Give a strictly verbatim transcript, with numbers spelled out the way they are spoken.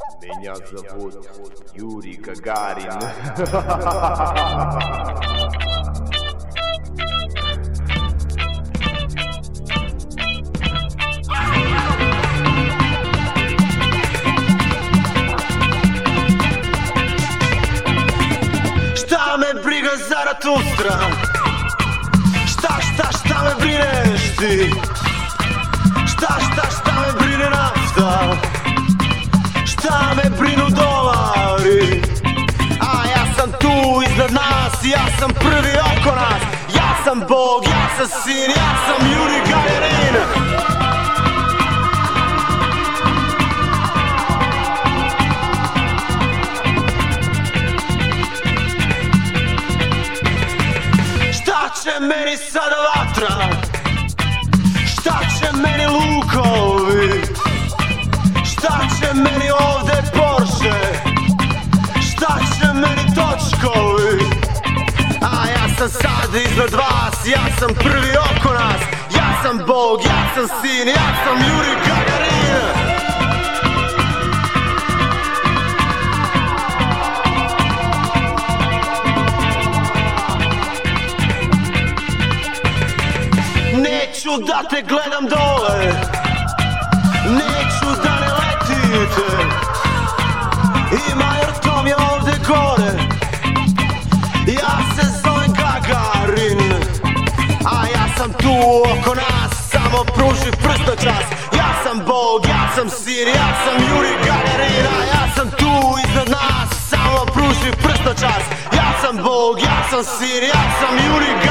Меня зовут Юрий Гагарин. Šta me briga Zaratustra? Šta, šta, šta me brineš ti? Šta, šta, šta me brine nafta? Šta me brinu dolari? A ja sam tu iznad nas, ja sam prvi oko nas. Ja sam Bog, ja sam sin, ja sam Juri Gagarin. Šta će meni sada vatra? Šta će meni lukovi? Šta će meni ovde Porsche? Šta će meni točkovi? A ja sam sad iznad vas, ja sam prvi oko nas. Ja sam Bog, ja sam sin, ja sam Juri Gagarin. Neću da te gledam dole, neću da ne letite. Ima jer to mi je ovde gore. Ja se zovem Gagarin, a ja sam tu oko nas. Samo pruži prst na čas. Ja sam Bog, ja sam sin, ja sam Juri Gagarin. A ja sam tu iznad nas. Samo pruži prst na čas. Ja sam Bog, ja sam sin, ja sam Juri Gagarin.